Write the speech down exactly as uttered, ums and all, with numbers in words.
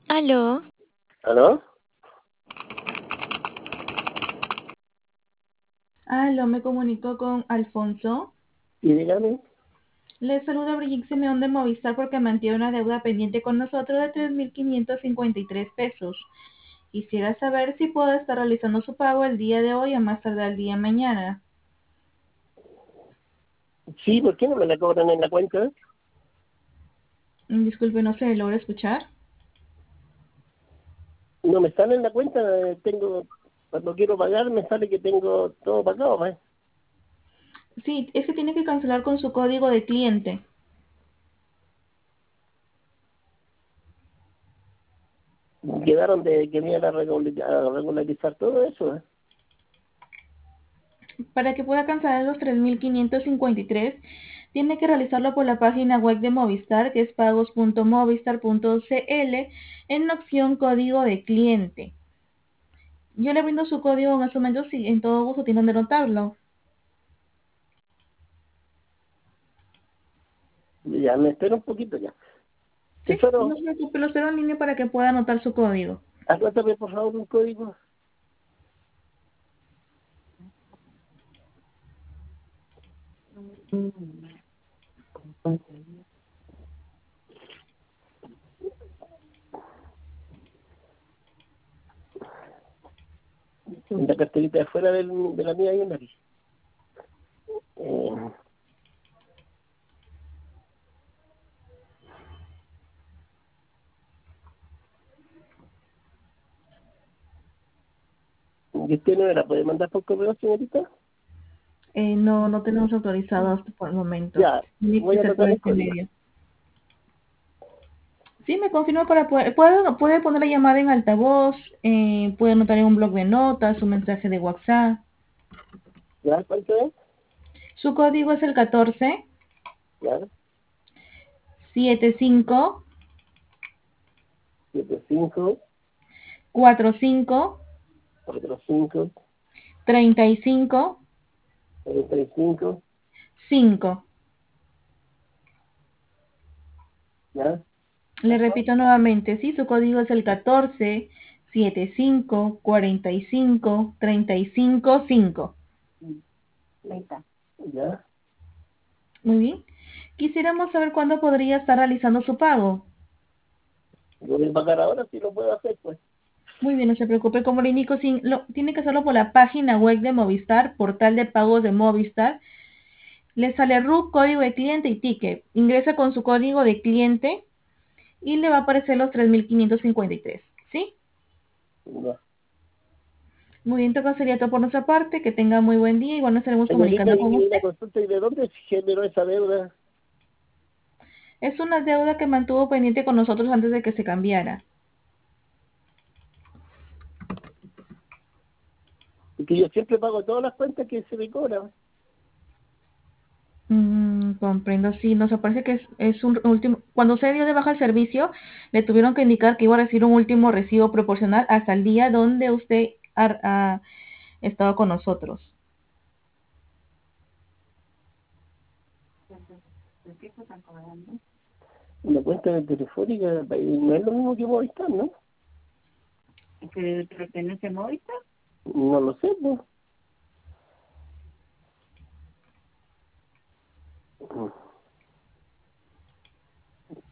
¿Aló? ¿Aló? Aló, me comunicó con Alfonso. Sí, dígame. Le saluda Brigitte Simeón de Movistar porque mantiene una deuda pendiente con nosotros de tres mil quinientos cincuenta y tres pesos. Quisiera saber si puedo estar realizando su pago el día de hoy o más tardar el día de mañana. Sí, ¿por qué no me la cobran en la cuenta? Mm, Disculpe, no se logra escuchar. No me sale en la cuenta, eh, tengo, cuando quiero pagar me sale que tengo todo pagado, ¿eh? Sí, es que tiene que cancelar con su código de cliente. Quedaron de que me iban a regularizar, a regularizar todo eso, ¿eh? Para que pueda cancelar los tres mil quinientos cincuenta y tres, tiene que realizarlo por la página web de Movistar, que es pagos punto movistar punto cl, en la opción código de cliente. Yo le brindo su código en este momento, si en todo gusto tienen de notarlo. Ya, me espero un poquito ya. Sí, no Tesoro, se preocupe, lo espero en línea para que pueda anotar su código. anótame por favor un código. En la carterita de afuera del, de la mía hay una aquí. Eh, ¿Y usted no me la puede mandar por correo, señorita? Eh, no, no tenemos autorizado hasta por el momento. Ya, Tiene voy que a ser por anotar el este código. medio. Sí, me confirma para poder, puede, puede poner la llamada en altavoz, eh, puede anotar en un blog de notas, un mensaje de WhatsApp. ¿Ya? ¿Cuánto es? Su código es el catorce Ya, setenta y cinco siete cinco cuarenta y cinco cuatro cinco treinta y cinco treinta y cinco cinco. ¿ya? Le repito nuevamente, sí, su código es el catorce setenta y cinco cuarenta y cinco treinta y cinco cinco. ¿Ya? Muy bien. Quisiéramos saber cuándo podría estar realizando su pago. Yo voy a pagar ahora si lo puedo hacer, pues. Muy bien, no se preocupe, como le indico, sí, lo, tiene que hacerlo por la página web de Movistar, portal de pagos de Movistar. Le sale R U C, código de cliente y ticket. Ingresa con su código de cliente y le va a aparecer los tres mil quinientos cincuenta y tres. ¿Sí? Ya. Muy bien, todo sería todo por nuestra parte. Que tenga muy buen día y bueno, estaremos Señorita, comunicando con y usted. una consulta, ¿y de dónde generó esa deuda? Es una deuda que mantuvo pendiente con nosotros antes de que se cambiara. Porque yo siempre pago todas las cuentas que se me cobran. Mm, comprendo, sí, nos parece que es, es un último. Cuando se dio de baja el servicio, le tuvieron que indicar que iba a recibir un último recibo proporcional hasta el día donde usted ha, ha estado con nosotros. Una cuenta de telefónica, y no es lo mismo que Movistar, ¿no? ¿Que pertenece a Movistar? No lo sé, pues.